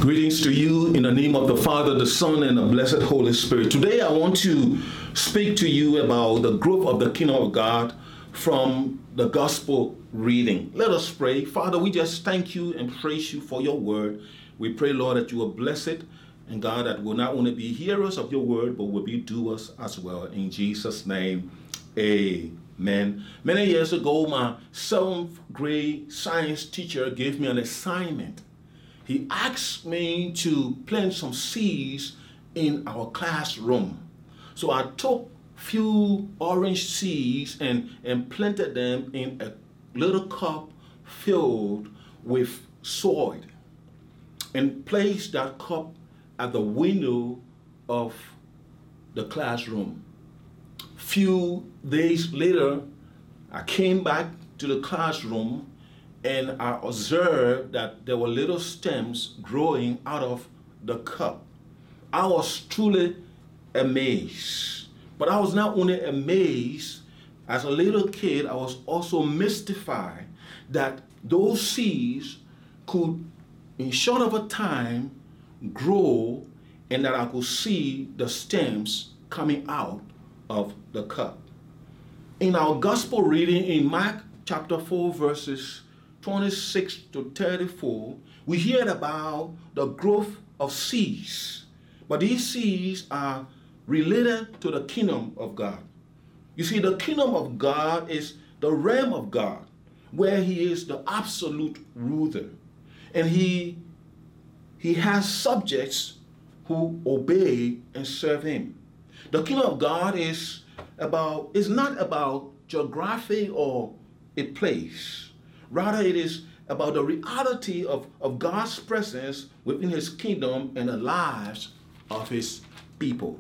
Greetings to you in the name of the Father, the Son, and the blessed Holy Spirit. Today I want to speak to you about the growth of the kingdom of God from the gospel reading. Let us pray. Father, we just thank you and praise you for your word. We pray, Lord, that you will bless it, and God, that will not only be hearers of your word, but will be doers as well. In Jesus' name, amen. Many years ago, my 7th grade science teacher gave me an assignment. He asked me to plant some seeds in our classroom. So I took few orange seeds and planted them in a little cup filled with soil and placed that cup at the window of the classroom. Few days later, I came back to the classroom and I observed that there were little stems growing out of the cup. I was truly amazed. But I was not only amazed, as a little kid, I was also mystified that those seeds could, in short of a time, grow, and that I could see the stems coming out of the cup. In our gospel reading in Mark chapter 4, verses 26 to 34, we hear about the growth of seeds. But these seeds are related to the kingdom of God. You see, the kingdom of God is the realm of God, where he is the absolute ruler. And he has subjects who obey and serve him. The kingdom of God is not about geography or a place. Rather, it is about the reality of God's presence within his kingdom and the lives of his people.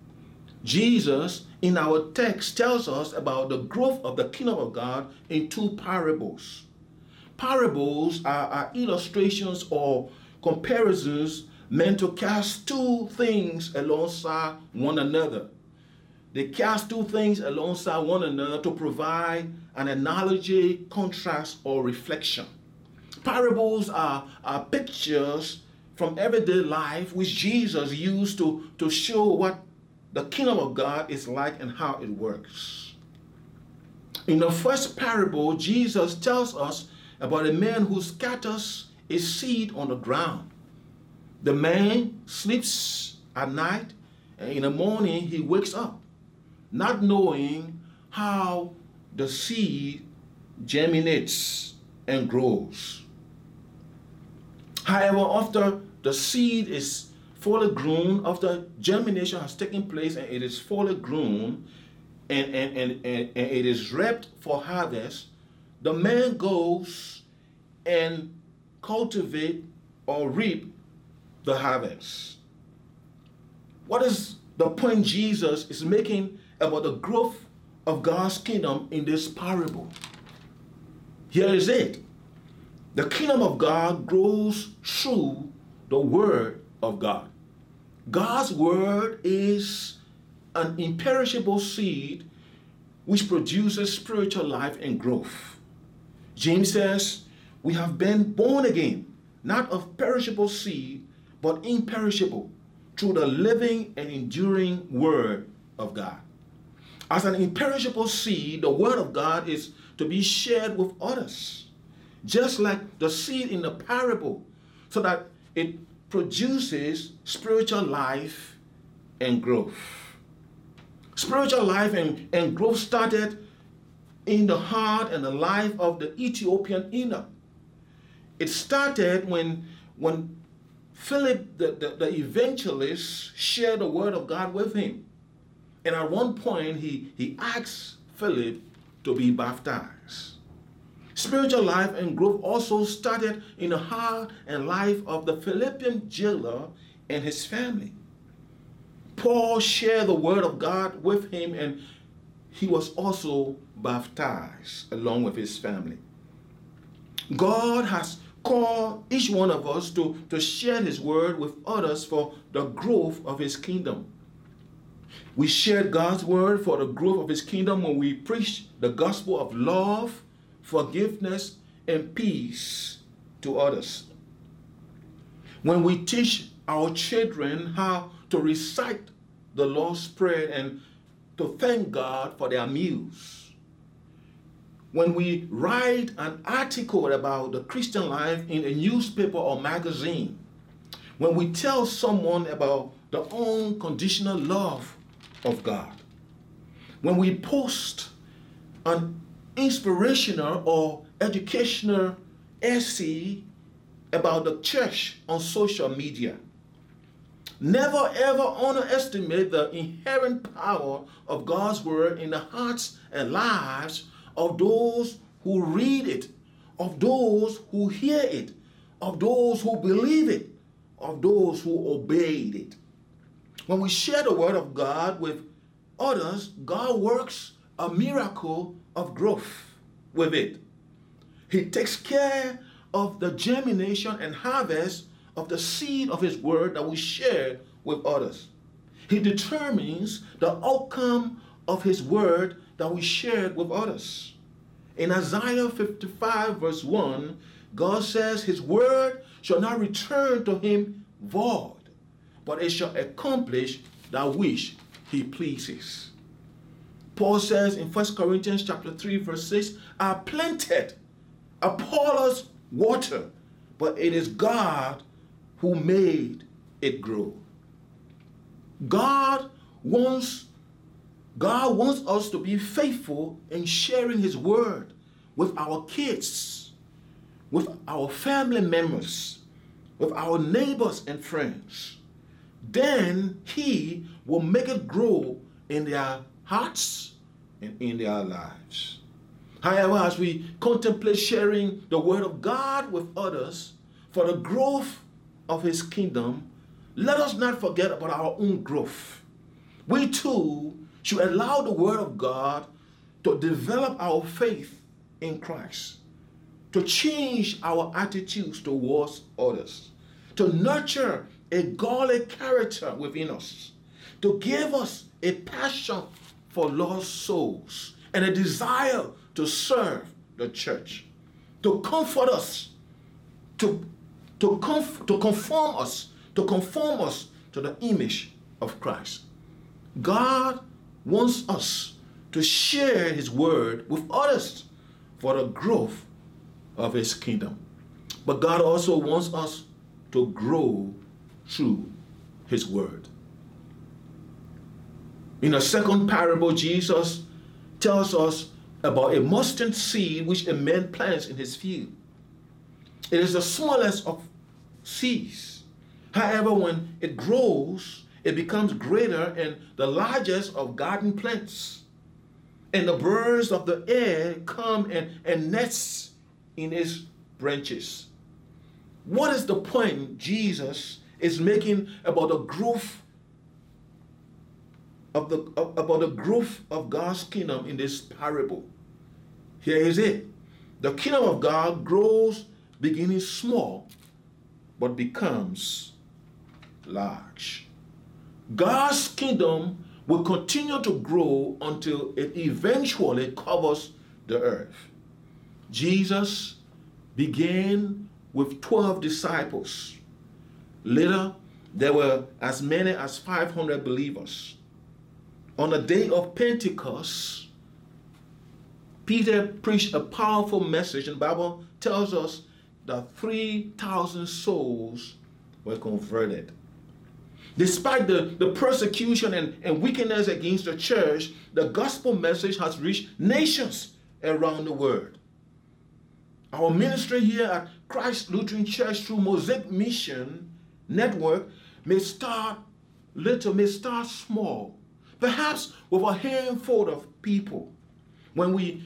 Jesus, in our text, tells us about the growth of the kingdom of God in two parables. Parables are illustrations or comparisons meant to cast two things alongside one another. They cast two things alongside one another to provide an analogy, contrast, or reflection. Parables are pictures from everyday life which Jesus used to show what the kingdom of God is like and how it works. In the first parable, Jesus tells us about a man who scatters a seed on the ground. The man sleeps at night, and in the morning he wakes up, not knowing how the seed germinates and grows. However, after the seed is fully grown, after germination has taken place and it is fully grown and it is ripe for harvest, the man goes and cultivate or reap the harvest. What is the point Jesus is making about the growth of God's kingdom in this parable? Here is it. The kingdom of God grows through the word of God. God's word is an imperishable seed which produces spiritual life and growth. James says, we have been born again, not of perishable seed, but imperishable, through the living and enduring word of God. As an imperishable seed, the word of God is to be shared with others, just like the seed in the parable, so that it produces spiritual life and growth. Spiritual life and growth started in the heart and the life of the Ethiopian eunuch. It started when Philip, the evangelist, shared the word of God with him. And at one point, he asked Philip to be baptized. Spiritual life and growth also started in the heart and life of the Philippian jailer and his family. Paul shared the word of God with him, and he was also baptized along with his family. God has called each one of us to share his word with others for the growth of his kingdom. We share God's word for the growth of his kingdom when we preach the gospel of love, forgiveness, and peace to others. when we teach our children how to recite the Lord's Prayer and to thank God for their meals, when we write an article about the Christian life in a newspaper or magazine, when we tell someone about the unconditional love of God, when we post an inspirational or educational essay about the church on social media, never ever underestimate the inherent power of God's word in the hearts and lives of those who read it, of those who hear it, of those who believe it, of those who obeyed it. When we share the word of God with others, God works a miracle of growth with it. He takes care of the germination and harvest of the seed of his word that we share with others. He determines the outcome of his word that we shared with others. In Isaiah 55 verse 1, God says his word shall not return to him void, but it shall accomplish that which he pleases. Paul says in 1 Corinthians chapter 3 verse 6, I planted, Apollos water, but it is God who made it grow. God wants us to be faithful in sharing his word with our kids, with our family members, with our neighbors and friends. Then he will make it grow in their hearts and in their lives. However, as we contemplate sharing the word of God with others for the growth of his kingdom, let us not forget about our own growth. We too should allow the word of God to develop our faith in Christ, to change our attitudes towards others, to nurture a godly character within us, to give us a passion for lost souls and a desire to serve the church, to comfort us, to conform us to the image of Christ. God wants us to share his word with others for the growth of his kingdom. But God also wants us to grow through his word. In the second parable, Jesus tells us about a mustard seed which a man plants in his field. It is the smallest of seeds. However, when it grows, it becomes greater and the largest of garden plants. And the birds of the air come and nest in its branches. What is the point Jesus is making about the growth of God's kingdom in this parable? Here is it. The kingdom of God grows beginning small, but becomes large. God's kingdom will continue to grow until it eventually covers the earth. Jesus began with 12 disciples. Later, there were as many as 500 believers. On the day of Pentecost, Peter preached a powerful message, and the Bible tells us that 3,000 souls were converted. Despite the persecution and wickedness against the church, the gospel message has reached nations around the world. Our ministry here at Christ Lutheran Church through Mosaic Mission Network may start little, may start small, perhaps with a handful of people. When we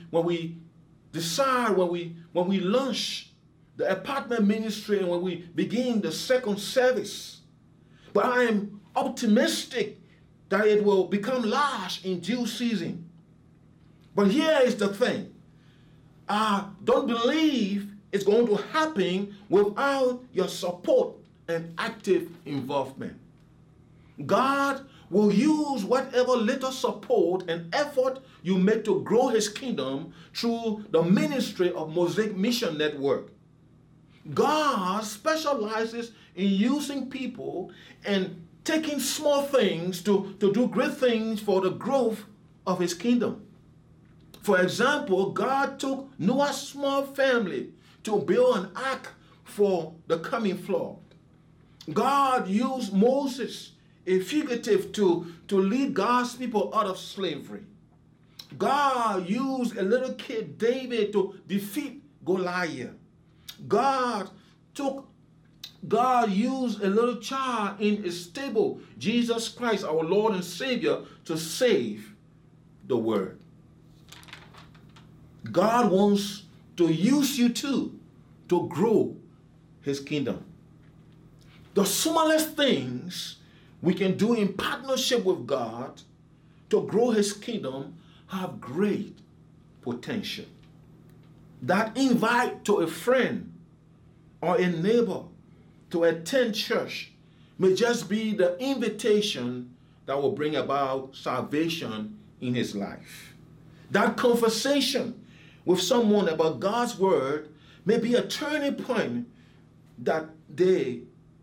launch the apartment ministry and when we begin the second service. But I am optimistic that it will become large in due season. But here is the thing. I don't believe it's going to happen without your support and active involvement. God will use whatever little support and effort you make to grow his kingdom through the ministry of Mosaic Mission Network. God specializes in using people and taking small things to do great things for the growth of his kingdom. For example, God took Noah's small family to build an ark for the coming flood. God used Moses, a fugitive, to lead God's people out of slavery. God used a little kid, David, to defeat Goliath. God used a little child in a stable, Jesus Christ, our Lord and Savior, to save the world. God wants to use you too to grow his kingdom. The smallest things we can do in partnership with God to grow his kingdom have great potential. That invite to a friend or a neighbor to attend church may just be the invitation that will bring about salvation in his life. That conversation with someone about God's word may be a turning point that they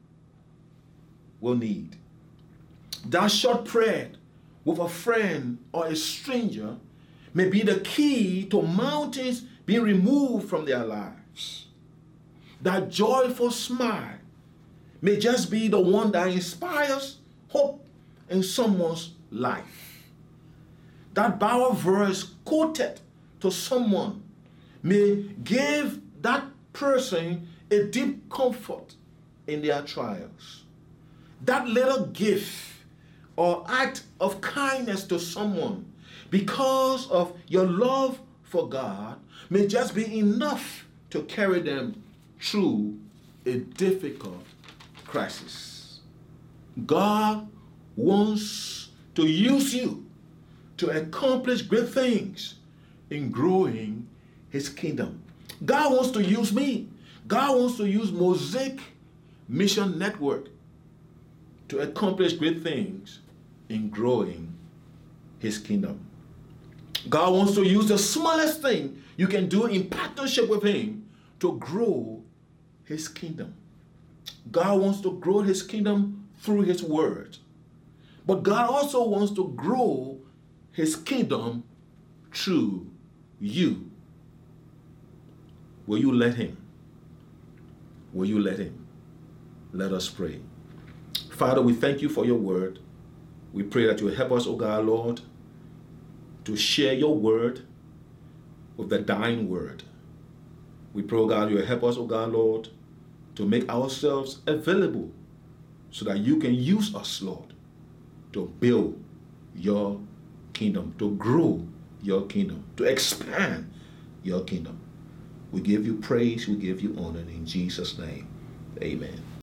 will need. That short prayer with a friend or a stranger may be the key to mountains being removed from their lives. That joyful smile may just be the one that inspires hope in someone's life. That Bible verse quoted to someone may give that person a deep comfort in their trials. That little gift or act of kindness to someone because of your love for God may just be enough to carry them through a difficult crisis. God wants to use you to accomplish great things in growing his kingdom. God wants to use me. God wants to use Mosaic Mission Network to accomplish great things in growing his kingdom. God wants to use the smallest thing you can do in partnership with him to grow his kingdom. God wants to grow his kingdom through his word. But God also wants to grow his kingdom through you. Will you let him? Will you let him? Let us pray. Father, we thank you for your word. We pray that you will help us, O God, Lord, to share your word with the dying word. We pray, O God, you will help us, O God, Lord, to make ourselves available so that you can use us, Lord, to build your kingdom, to grow your kingdom, to expand your kingdom. We give you praise, we give you honor in Jesus' name. Amen.